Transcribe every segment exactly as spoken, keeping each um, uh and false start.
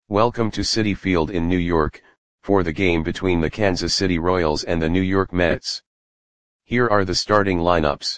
Welcome to Citi Field in New York, for the game between the Kansas City Royals and the New York Mets. Here are the starting lineups.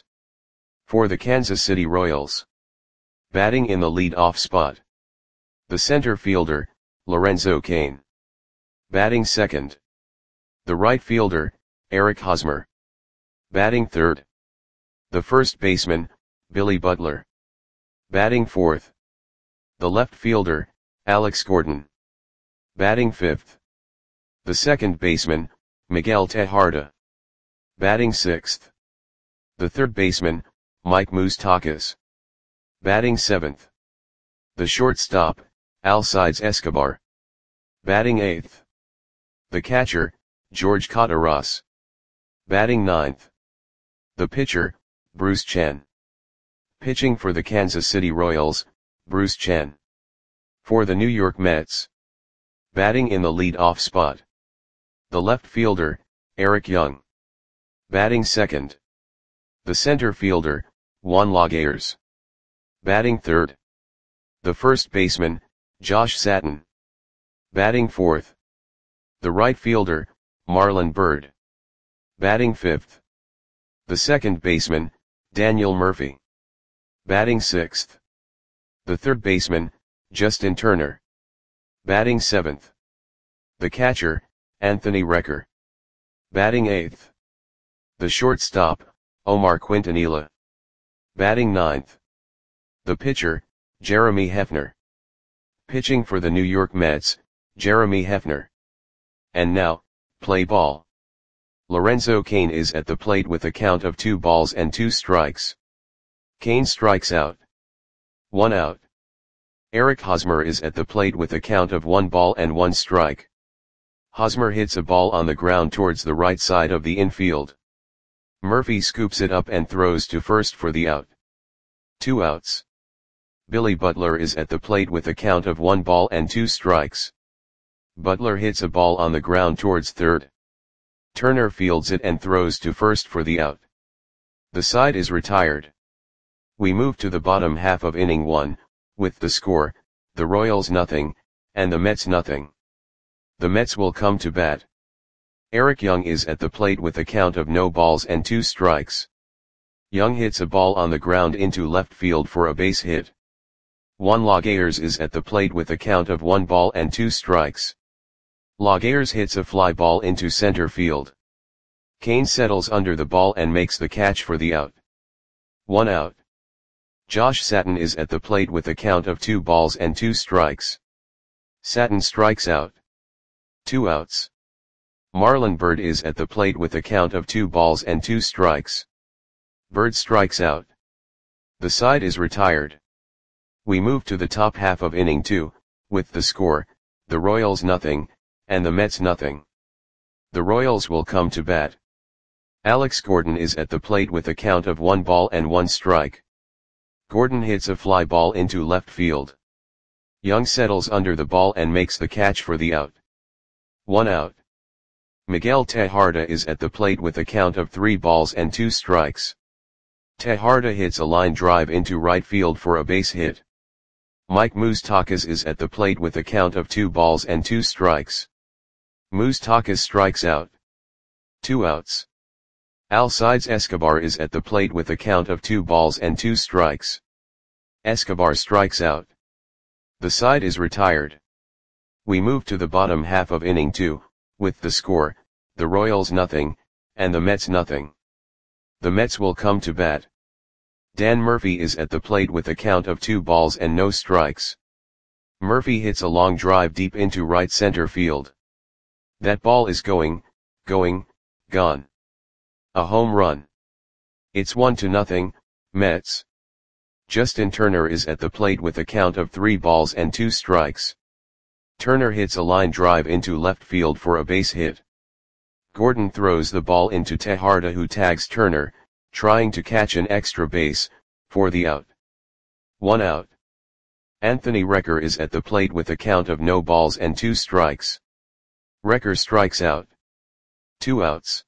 For the Kansas City Royals. Batting in the lead-off spot. The center fielder, Lorenzo Cain. Batting second. The right fielder, Eric Hosmer. Batting third. The first baseman, Billy Butler. Batting fourth. The left fielder, Alex Gordon. Batting fifth. The second baseman, Miguel Tejada. Batting sixth. The third baseman, Mike Moustakas. Batting seventh. The shortstop, Alcides Escobar. Batting eighth. The catcher, George Cataras. Batting ninth. The pitcher, Bruce Chen. Pitching for the Kansas City Royals, Bruce Chen. For the New York Mets. Batting in the lead-off spot. The left fielder, Eric Young. Batting second. The center fielder, Juan Lagares. Batting third. The first baseman, Josh Satin. Batting fourth. The right fielder, Marlon Byrd. Batting fifth. The second baseman, Daniel Murphy. Batting sixth. The third baseman, Justin Turner. Batting seventh. The catcher, Anthony Recker. Batting eighth. The shortstop, Omar Quintanilla. Batting ninth. The pitcher, Jeremy Hefner. Pitching for the New York Mets, Jeremy Hefner. And now, play ball. Lorenzo Cain is at the plate with a count of two balls and two strikes. Cain strikes out. One out. Eric Hosmer is at the plate with a count of one ball and one strike. Hosmer hits a ball on the ground towards the right side of the infield. Murphy scoops it up and throws to first for the out. Two outs. Billy Butler is at the plate with a count of one ball and two strikes. Butler hits a ball on the ground towards third. Turner fields it and throws to first for the out. The side is retired. We move to the bottom half of inning one, with the score, the Royals nothing, and the Mets nothing. The Mets will come to bat. Eric Young is at the plate with a count of no balls and two strikes. Young hits a ball on the ground into left field for a base hit. Juan Lagares is at the plate with a count of one ball and two strikes. Lagares hits a fly ball into center field. Cain settles under the ball and makes the catch for the out. One out. Josh Satin is at the plate with a count of two balls and two strikes. Satin strikes out. Two outs. Marlon Byrd is at the plate with a count of two balls and two strikes. Byrd strikes out. The side is retired. We move to the top half of inning two, with the score, the Royals nothing, and the Mets nothing. The Royals will come to bat. Alex Gordon is at the plate with a count of one ball and one strike. Gordon hits a fly ball into left field. Young settles under the ball and makes the catch for the out. One out. Miguel Tejada is at the plate with a count of three balls and two strikes. Tejada hits a line drive into right field for a base hit. Mike Moustakas is at the plate with a count of two balls and two strikes. Moustakas strikes out. Two outs. Alcides Escobar is at the plate with a count of two balls and two strikes. Escobar strikes out. The side is retired. We move to the bottom half of inning two, with the score, the Royals nothing, and the Mets nothing. The Mets will come to bat. Dan Murphy is at the plate with a count of two balls and no strikes. Murphy hits a long drive deep into right center field. That ball is going, going, gone. A home run. It's one to nothing, Mets. Justin Turner is at the plate with a count of three balls and two strikes. Turner hits a line drive into left field for a base hit. Gordon throws the ball into Tejada, who tags Turner, trying to catch an extra base, for the out. One out. Anthony Recker is at the plate with a count of no balls and two strikes. Recker strikes out. Two outs.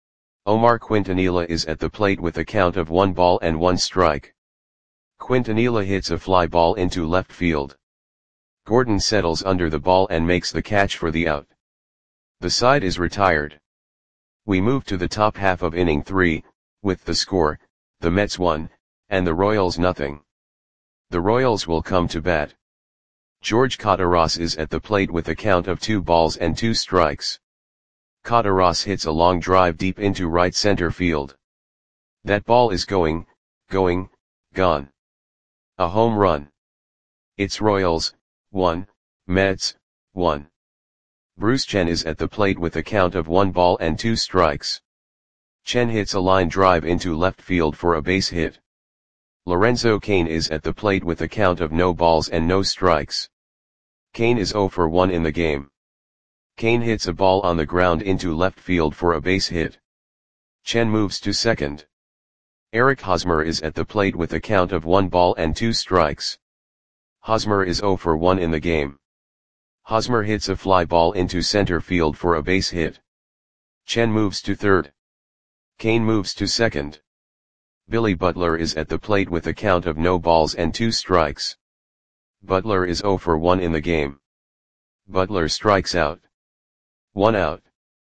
Omar Quintanilla is at the plate with a count of one ball and one strike. Quintanilla hits a fly ball into left field. Gordon settles under the ball and makes the catch for the out. The side is retired. We move to the top half of inning three, with the score, the Mets one, and the Royals nothing. The Royals will come to bat. George Kataras is at the plate with a count of two balls and two strikes. Kataras hits a long drive deep into right center field. That ball is going, going, gone. A home run. It's Royals, one, Mets, one. Bruce Chen is at the plate with a count of one ball and two strikes. Chen hits a line drive into left field for a base hit. Lorenzo Cain is at the plate with a count of no balls and no strikes. Cain is zero for one in the game. Cain hits a ball on the ground into left field for a base hit. Chen moves to second. Eric Hosmer is at the plate with a count of one ball and two strikes. Hosmer is zero for one in the game. Hosmer hits a fly ball into center field for a base hit. Chen moves to third. Cain moves to second. Billy Butler is at the plate with a count of no balls and two strikes. Butler is zero for one in the game. Butler strikes out. One out.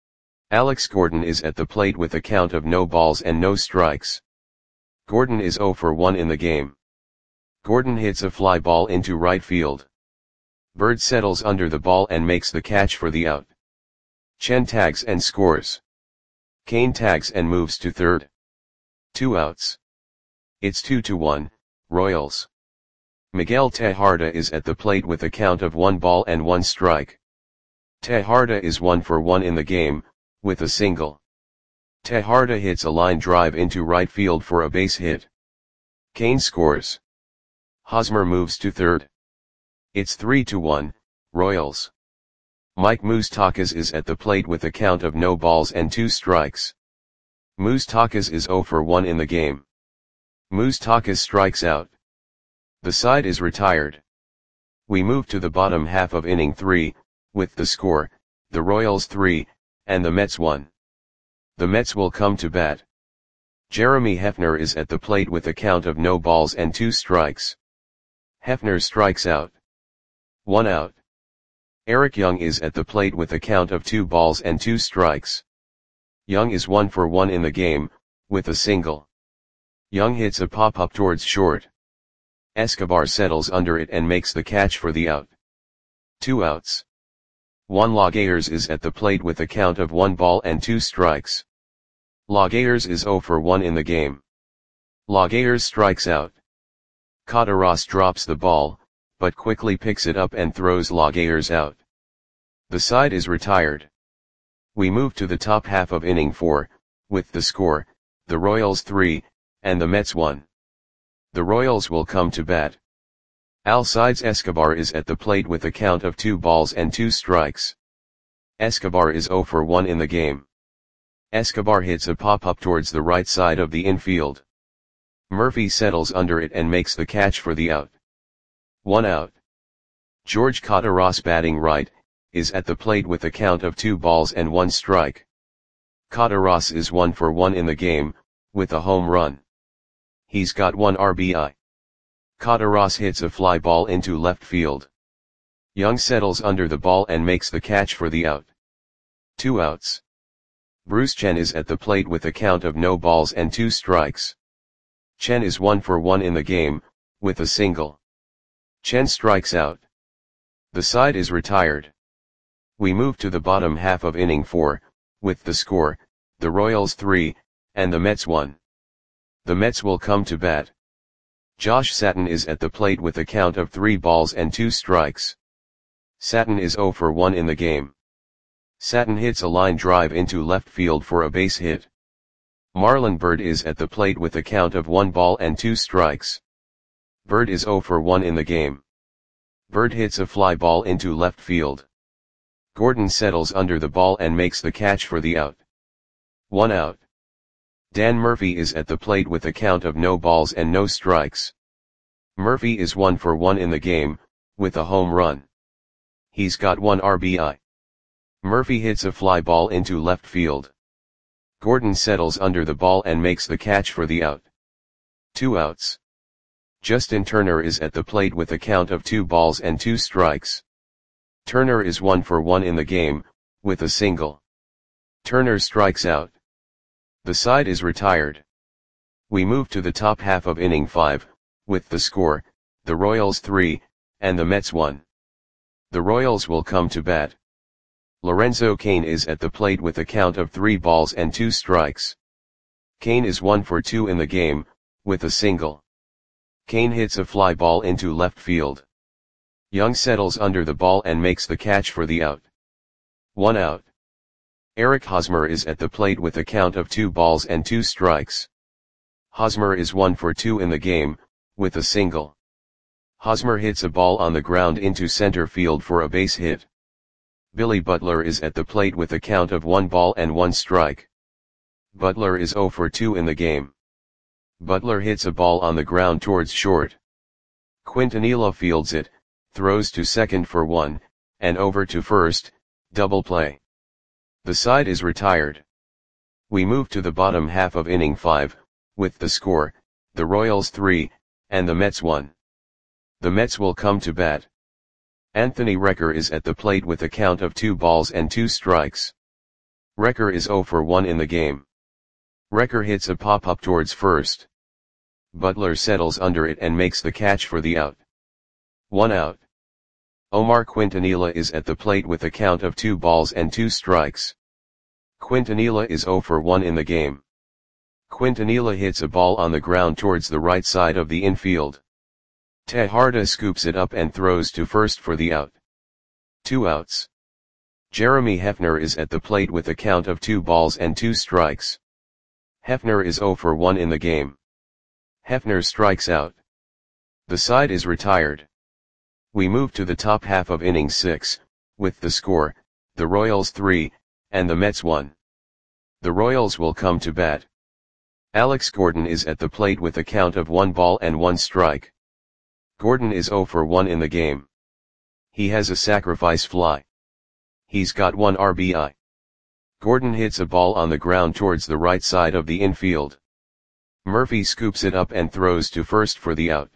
Alex Gordon is at the plate with a count of no balls and no strikes. Gordon is zero for one in the game. Gordon hits a fly ball into right field. Bird settles under the ball and makes the catch for the out. Chen tags and scores. Cain tags and moves to third. Two outs. It's two to one, Royals. Miguel Tejada is at the plate with a count of one ball and one strike. Tejada is one for one in the game, with a single. Tejada hits a line drive into right field for a base hit. Cain scores. Hosmer moves to third. It's three to one, Royals. Mike Moustakas is at the plate with a count of no balls and two strikes. Moustakas is zero for one in the game. Moustakas strikes out. The side is retired. We move to the bottom half of inning three, with the score, the Royals three, and the Mets one. The Mets will come to bat. Jeremy Hefner is at the plate with a count of no balls and two strikes. Hefner strikes out. One out. Eric Young is at the plate with a count of two balls and two strikes. Young is one for one in the game, with a single. Young hits a pop-up towards short. Escobar settles under it and makes the catch for the out. Two outs. Juan Lagares is at the plate with a count of one ball and two strikes. Lagares is zero for one in the game. Lagares strikes out. Kataras drops the ball, but quickly picks it up and throws Lagares out. The side is retired. We move to the top half of inning four, with the score, the Royals three, and the Mets one. The Royals will come to bat. Alcides Escobar is at the plate with a count of two balls and two strikes. Escobar is zero for one in the game. Escobar hits a pop-up towards the right side of the infield. Murphy settles under it and makes the catch for the out. One out. George Kataras, batting right, is at the plate with a count of two balls and one strike. Kataras is one for one in the game, with a home run. He's got one R B I. Kataras hits a fly ball into left field. Young settles under the ball and makes the catch for the out. Two outs. Bruce Chen is at the plate with a count of no balls and two strikes. Chen is one for one in the game, with a single. Chen strikes out. The side is retired. We move to the bottom half of inning four, with the score, the Royals three, and the Mets one. The Mets will come to bat. Josh Satin is at the plate with a count of three balls and two strikes. Satin is zero for one in the game. Satin hits a line drive into left field for a base hit. Marlon Byrd is at the plate with a count of one ball and two strikes. Byrd is zero for one in the game. Byrd hits a fly ball into left field. Gordon settles under the ball and makes the catch for the out. One out. Dan Murphy is at the plate with a count of no balls and no strikes. Murphy is one for one in the game, with a home run. He's got one R B I. Murphy hits a fly ball into left field. Gordon settles under the ball and makes the catch for the out. Two outs. Justin Turner is at the plate with a count of two balls and two strikes. Turner is one for one in the game, with a single. Turner strikes out. The side is retired. We move to the top half of inning five, with the score, the Royals three, and the Mets one. The Royals will come to bat. Lorenzo Cain is at the plate with a count of three balls and two strikes. Cain is one for two in the game, with a single. Cain hits a fly ball into left field. Young settles under the ball and makes the catch for the out. One out. Eric Hosmer is at the plate with a count of two balls and two strikes. Hosmer is one for two in the game, with a single. Hosmer hits a ball on the ground into center field for a base hit. Billy Butler is at the plate with a count of one ball and one strike. Butler is zero for two in the game. Butler hits a ball on the ground towards short. Quintanilla fields it, throws to second for one, and over to first, double play. The side is retired. We move to the bottom half of inning five, with the score, the Royals three, and the Mets one. The Mets will come to bat. Anthony Recker is at the plate with a count of two balls and two strikes. Recker is zero for one in the game. Recker hits a pop-up towards first. Butler settles under it and makes the catch for the out. One out. Omar Quintanilla is at the plate with a count of two balls and two strikes. Quintanilla is zero for one in the game. Quintanilla hits a ball on the ground towards the right side of the infield. Tejada scoops it up and throws to first for the out. Two outs. Jeremy Hefner is at the plate with a count of two balls and two strikes. Hefner is zero for one in the game. Hefner strikes out. The side is retired. We move to the top half of inning six, with the score, the Royals three, and the Mets one. The Royals will come to bat. Alex Gordon is at the plate with a count of one ball and one strike. Gordon is zero for one in the game. He has a sacrifice fly. He's got one R B I. Gordon hits a ball on the ground towards the right side of the infield. Murphy scoops it up and throws to first for the out.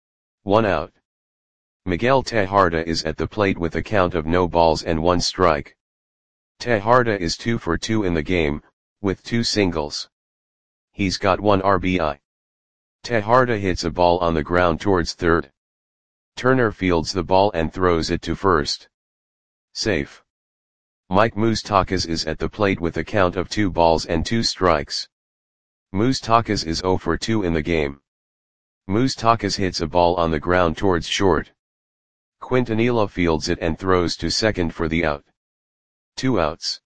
One out. Miguel Tejada is at the plate with a count of no balls and one strike. Tejada is two for two in the game, with two singles. He's got one R B I. Tejada hits a ball on the ground towards third. Turner fields the ball and throws it to first. Safe. Mike Moustakas is at the plate with a count of two balls and two strikes. Moustakas is zero for two in the game. Moustakas hits a ball on the ground towards short. Quintanilla fields it and throws to second for the out. Two outs.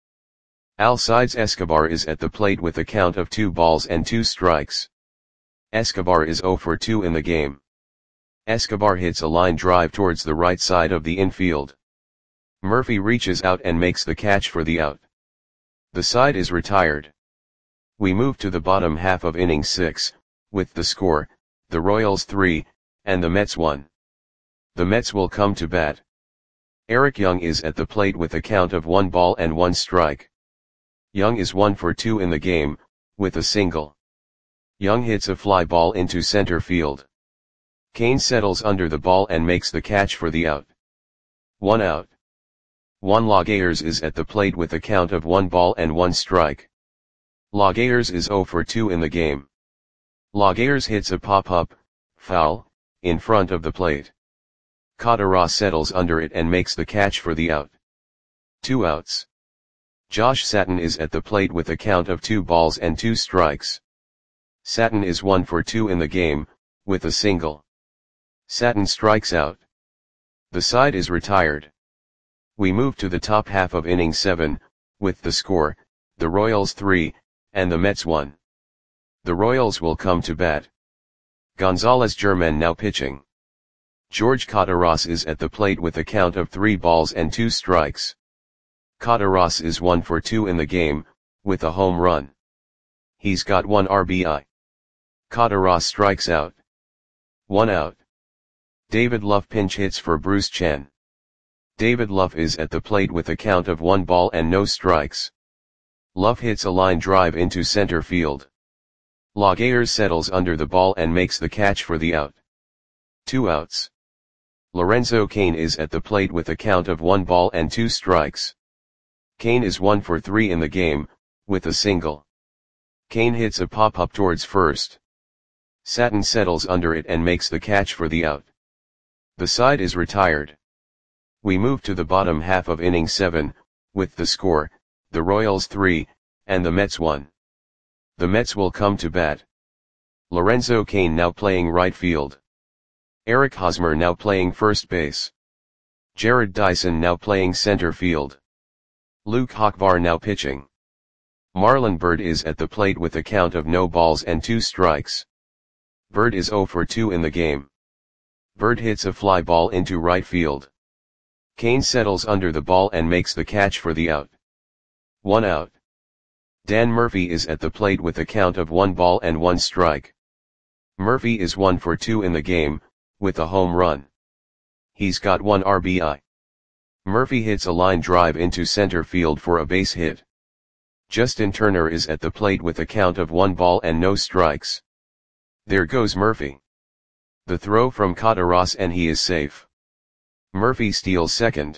Alcides Escobar is at the plate with a count of two balls and two strikes. Escobar is zero for two in the game. Escobar hits a line drive towards the right side of the infield. Murphy reaches out and makes the catch for the out. The side is retired. We move to the bottom half of inning six, with the score, the Royals three, and the Mets one. The Mets will come to bat. Eric Young is at the plate with a count of one ball and one strike. Young is one for two in the game, with a single. Young hits a fly ball into center field. Cain settles under the ball and makes the catch for the out. One out. Juan Lagares is at the plate with a count of one ball and one strike. Lagares is zero for two in the game. Lagares hits a pop-up, foul, in front of the plate. Cotteras settles under it and makes the catch for the out. Two outs. Josh Satin is at the plate with a count of two balls and two strikes. Satin is one for two in the game, with a single. Satin strikes out. The side is retired. We move to the top half of inning seven, with the score, the Royals three, and the Mets one. The Royals will come to bat. Gonzalez German now pitching. George Cotteras is at the plate with a count of three balls and two strikes. Cotteras is one for two in the game, with a home run. He's got one R B I. Cotteras strikes out. One out. David Luff pinch hits for Bruce Chen. David Luff is at the plate with a count of one ball and no strikes. Luff hits a line drive into center field. Lagares settles under the ball and makes the catch for the out. Two outs. Lorenzo Cain is at the plate with a count of one ball and two strikes. Cain is one for three in the game, with a single. Cain hits a pop-up towards first. Satin settles under it and makes the catch for the out. The side is retired. We move to the bottom half of inning seven, with the score, the Royals three, and the Mets one. The Mets will come to bat. Lorenzo Cain now playing right field. Eric Hosmer now playing first base. Jared Dyson now playing center field. Luke Hochvar now pitching. Marlon Byrd is at the plate with a count of no balls and two strikes. Byrd is oh for two in the game. Byrd hits a fly ball into right field. Cain settles under the ball and makes the catch for the out. One out. Dan Murphy is at the plate with a count of one ball and one strike. Murphy is one for two in the game, with a home run. He's got one R B I. Murphy hits a line drive into center field for a base hit. Justin Turner is at the plate with a count of one ball and no strikes. There goes Murphy. The throw from Cotaras and he is safe. Murphy steals second.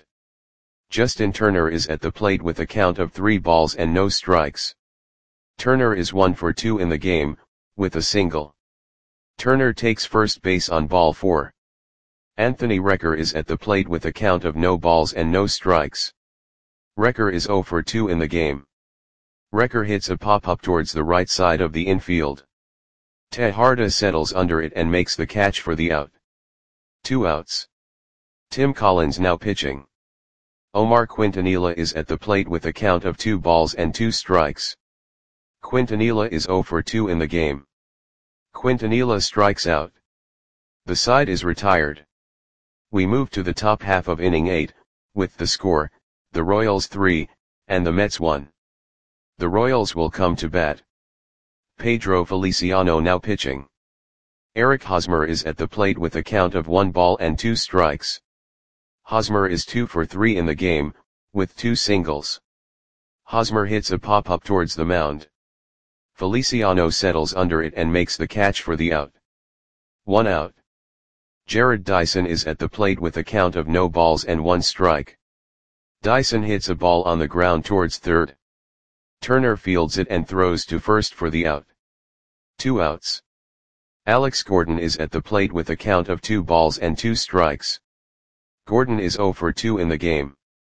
Justin Turner is at the plate with a count of three balls and no strikes. Turner is one for two in the game, with a single. Turner takes first base on ball four. Anthony Recker is at the plate with a count of no balls and no strikes. Recker is oh for two in the game. Recker hits a pop-up towards the right side of the infield. Tejada settles under it and makes the catch for the out. Two outs. Tim Collins now pitching. Omar Quintanilla is at the plate with a count of two balls and two strikes. Quintanilla is oh for two in the game. Quintanilla strikes out. The side is retired. We move to the top half of inning eight, with the score, the Royals three, and the Mets one. The Royals will come to bat. Pedro Feliciano now pitching. Eric Hosmer is at the plate with a count of one ball and two strikes. Hosmer is two for three in the game, with two singles. Hosmer hits a pop-up towards the mound. Feliciano settles under it and makes the catch for the out. One out. Jared Dyson is at the plate with a count of no balls and one strike. Dyson hits a ball on the ground towards third. Turner fields it and throws to first for the out. Two outs. Alex Gordon is at the plate with a count of two balls and two strikes. Gordon is oh for two in the game.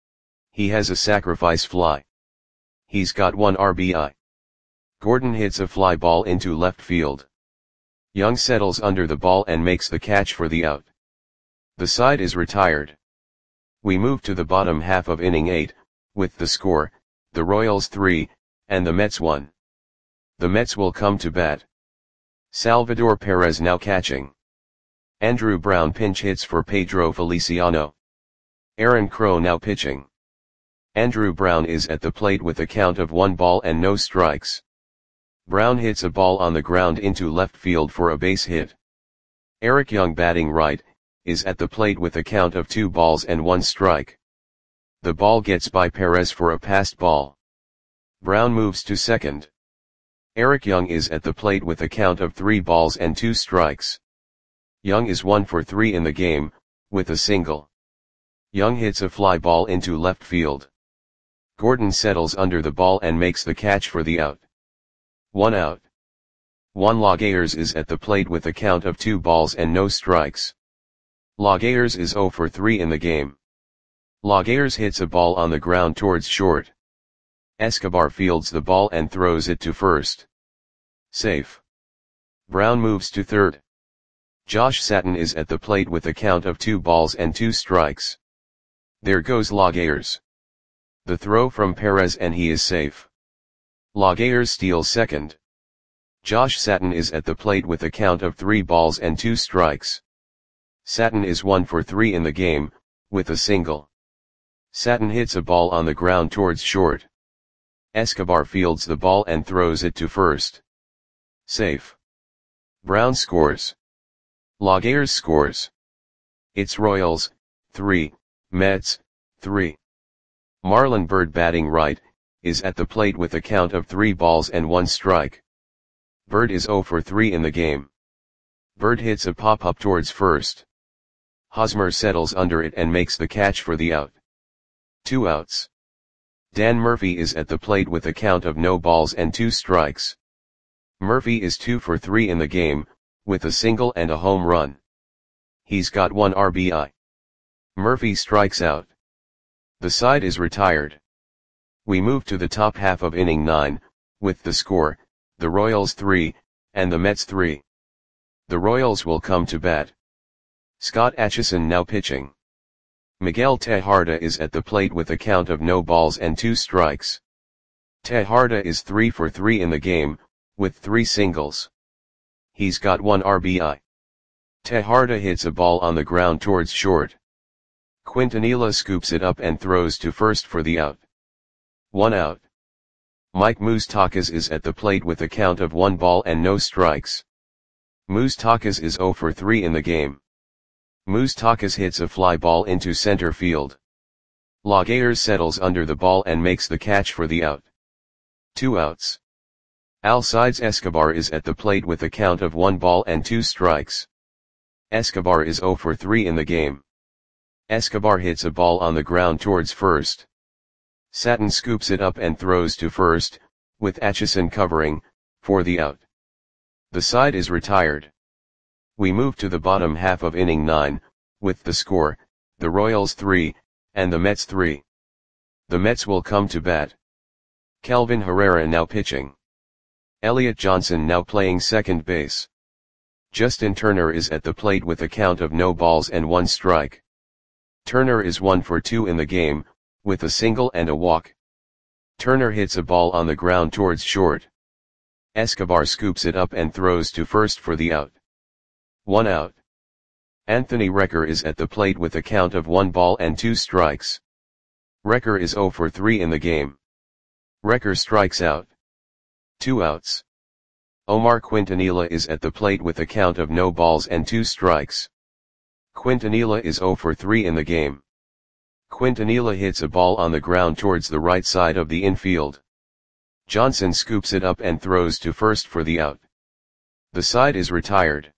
He has a sacrifice fly. He's got one R B I. Gordon hits a fly ball into left field. Young settles under the ball and makes the catch for the out. The side is retired. We move to the bottom half of inning eight, with the score, the Royals three, and the Mets one. The Mets will come to bat. Salvador Perez now catching. Andrew Brown pinch hits for Pedro Feliciano. Aaron Crow now pitching. Andrew Brown is at the plate with a count of one ball and no strikes. Brown hits a ball on the ground into left field for a base hit. Eric Young batting right, is at the plate with a count of two balls and one strike. The ball gets by Perez for a passed ball. Brown moves to second. Eric Young is at the plate with a count of three balls and two strikes. Young is one for three in the game, with a single. Young hits a fly ball into left field. Gordon settles under the ball and makes the catch for the out. One out. Juan Lagares is at the plate with a count of two balls and no strikes. Lagares is oh for three in the game. Lagares hits a ball on the ground towards short. Escobar fields the ball and throws it to first. Safe. Brown moves to third. Josh Satin is at the plate with a count of two balls and two strikes. There goes Lagares. The throw from Perez and he is safe. Lagares steals second. Josh Satin is at the plate with a count of three balls and two strikes. Satin is one for three in the game, with a single. Satin hits a ball on the ground towards short. Escobar fields the ball and throws it to first. Safe. Brown scores. Lagares scores. It's Royals, three, Mets, three. Marlon Byrd batting right, is at the plate with a count of three balls and one strike. Byrd is oh for three in the game. Bird hits a pop-up towards first. Hosmer settles under it and makes the catch for the out. Two outs. Dan Murphy is at the plate with a count of no balls and two strikes. Murphy is two for three in the game, with a single and a home run. He's got one R B I. Murphy strikes out. The side is retired. We move to the top half of inning nine, with the score, the Royals three, and the Mets three. The Royals will come to bat. Scott Atchison now pitching. Miguel Tejada is at the plate with a count of no balls and two strikes. Tejada is three for three in the game, with three singles. He's got one R B I. Tejada hits a ball on the ground towards short. Quintanilla scoops it up and throws to first for the out. One out. Mike Moustakas is at the plate with a count of one ball and no strikes. Moustakas is zero for three in the game. Moustakas hits a fly ball into center field. Laguerre settles under the ball and makes the catch for the out. Two outs. Alcides Escobar is at the plate with a count of one ball and two strikes. Escobar is zero for three in the game. Escobar hits a ball on the ground towards first. Satin scoops it up and throws to first, with Atchison covering, for the out. The side is retired. We move to the bottom half of inning nine, with the score, the Royals three, and the Mets three. The Mets will come to bat. Kelvin Herrera now pitching. Elliot Johnson now playing second base. Justin Turner is at the plate with a count of no balls and one strike. Turner is one for two in the game, with a single and a walk. Turner hits a ball on the ground towards short. Escobar scoops it up and throws to first for the out. One out. Anthony Recker is at the plate with a count of one ball and two strikes. Recker is zero for three in the game. Recker strikes out. Two outs. Omar Quintanilla is at the plate with a count of no balls and two strikes. Quintanilla is zero for three in the game. Quintanilla hits a ball on the ground towards the right side of the infield. Johnson scoops it up and throws to first for the out. The side is retired.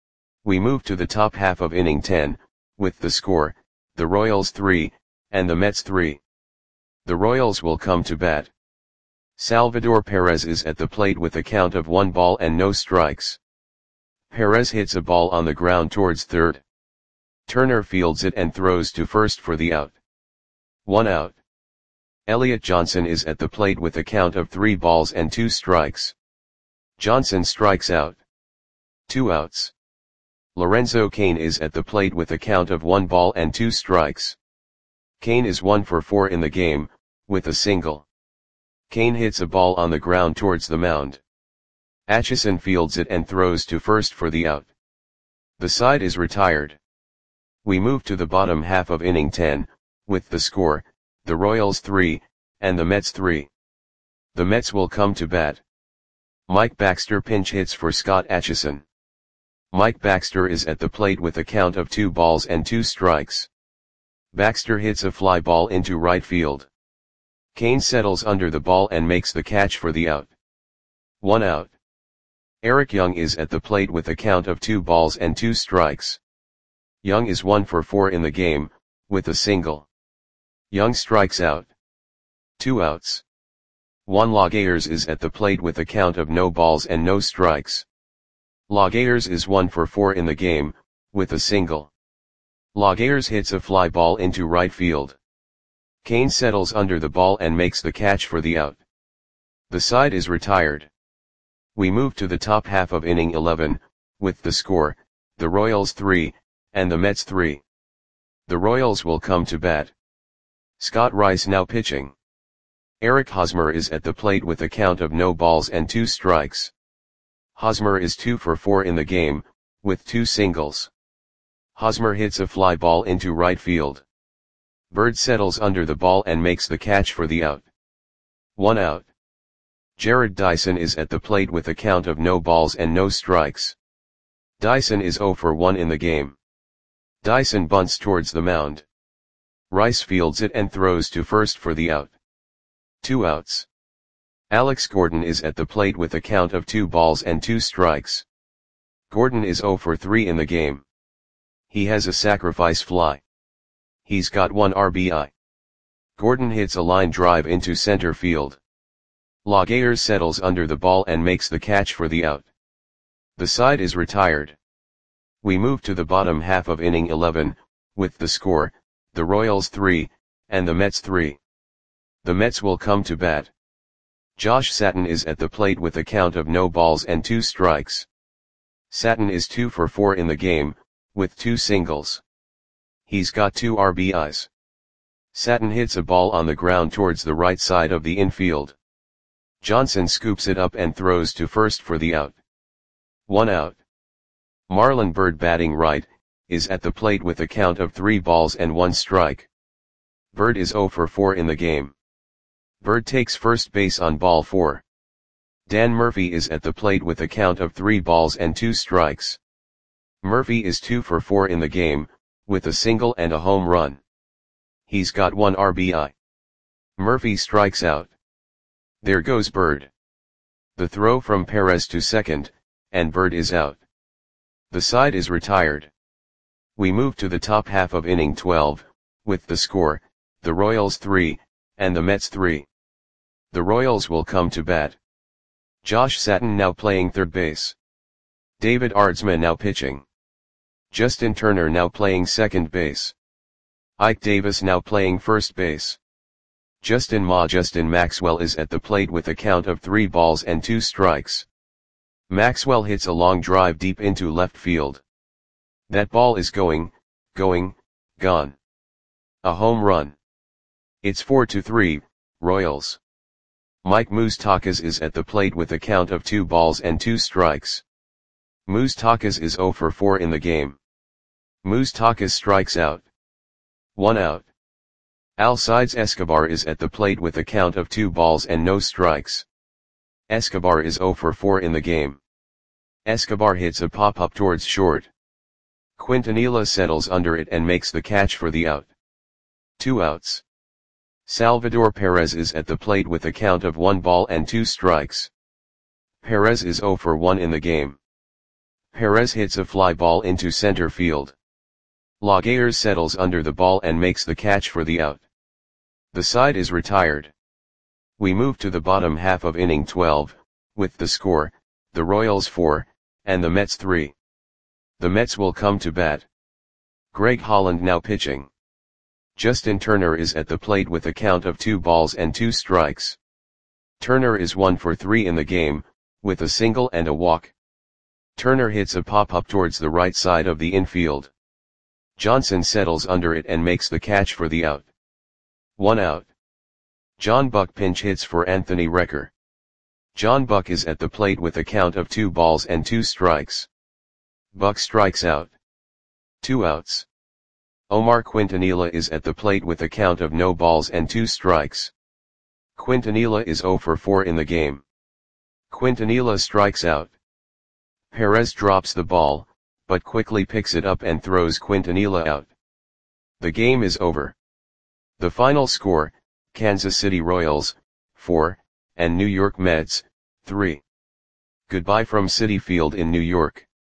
We move to the top half of inning ten, with the score, the Royals three, and the Mets three. The Royals will come to bat. Salvador Perez is at the plate with a count of one ball and no strikes. Perez hits a ball on the ground towards third. Turner fields it and throws to first for the out. One out. Elliot Johnson is at the plate with a count of three balls and two strikes. Johnson strikes out. Two outs. Lorenzo Cain is at the plate with a count of one ball and two strikes. Cain is one for four in the game, with a single. Cain hits a ball on the ground towards the mound. Atchison fields it and throws to first for the out. The side is retired. We move to the bottom half of inning ten, with the score, the Royals three, and the Mets three. The Mets will come to bat. Mike Baxter pinch hits for Scott Atchison. Mike Baxter is at the plate with a count of two balls and two strikes. Baxter hits a fly ball into right field. Cain settles under the ball and makes the catch for the out. One out. Eric Young is at the plate with a count of two balls and two strikes. Young is one for four in the game, with a single. Young strikes out. Two outs. Juan Laguerre is at the plate with a count of no balls and no strikes. Laguerre is one for four in the game, with a single. Laguerre hits a fly ball into right field. Cain settles under the ball and makes the catch for the out. The side is retired. We move to the top half of inning eleven, with the score, the Royals three, and the Mets three. The Royals will come to bat. Scott Rice now pitching. Eric Hosmer is at the plate with a count of no balls and two strikes. Hosmer is two for four in the game, with two singles. Hosmer hits a fly ball into right field. Bird settles under the ball and makes the catch for the out. One out. Jared Dyson is at the plate with a count of no balls and no strikes. Dyson is zero for one in the game. Dyson bunts towards the mound. Rice fields it and throws to first for the out. Two outs. Alex Gordon is at the plate with a count of two balls and two strikes. Gordon is zero for three in the game. He has a sacrifice fly. He's got one R B I. Gordon hits a line drive into center field. Laguerre settles under the ball and makes the catch for the out. The side is retired. We move to the bottom half of inning eleven, with the score, the Royals three, and the Mets three. The Mets will come to bat. Josh Satin is at the plate with a count of no balls and two strikes. Satin is two for four in the game, with two singles. He's got two R B Is. Satin hits a ball on the ground towards the right side of the infield. Johnson scoops it up and throws to first for the out. One out. Marlon Byrd, batting right, is at the plate with a count of three balls and one strike. Byrd is zero for four in the game. Byrd takes first base on ball four. Dan Murphy is at the plate with a count of three balls and two strikes. Murphy is two for four in the game, with a single and a home run. He's got one R B I. Murphy strikes out. There goes Byrd. The throw from Perez to second, and Byrd is out. The side is retired. We move to the top half of inning twelve, with the score, the Royals three, and the Mets three. The Royals will come to bat. Josh Satin now playing third base. David Aardsma now pitching. Justin Turner now playing second base. Ike Davis now playing first base. Justin Ma Justin Maxwell is at the plate with a count of three balls and two strikes. Maxwell hits a long drive deep into left field. That ball is going, going, gone. A home run. It's four to three, Royals. Mike Moustakas is at the plate with a count of two balls and two strikes. Moustakas is zero for four in the game. Moustakas strikes out. One out. Alcides Escobar is at the plate with a count of two balls and no strikes. Escobar is zero for four in the game. Escobar hits a pop-up towards short. Quintanilla settles under it and makes the catch for the out. Two outs. Salvador Perez is at the plate with a count of one ball and two strikes. Perez is zero for one in the game. Perez hits a fly ball into center field. Laguerre settles under the ball and makes the catch for the out. The side is retired. We move to the bottom half of inning twelve, with the score, the Royals four, and the Mets three. The Mets will come to bat. Greg Holland now pitching. Justin Turner is at the plate with a count of two balls and two strikes. Turner is one for three in the game, with a single and a walk. Turner hits a pop-up towards the right side of the infield. Johnson settles under it and makes the catch for the out. One out. John Buck pinch hits for Anthony Recker. John Buck is at the plate with a count of two balls and two strikes. Buck strikes out. Two outs. Omar Quintanilla is at the plate with a count of no balls and two strikes. Quintanilla is zero for four in the game. Quintanilla strikes out. Perez drops the ball, but quickly picks it up and throws Quintanilla out. The game is over. The final score, Kansas City Royals, four, and New York Mets, three. Goodbye from Citi Field in New York.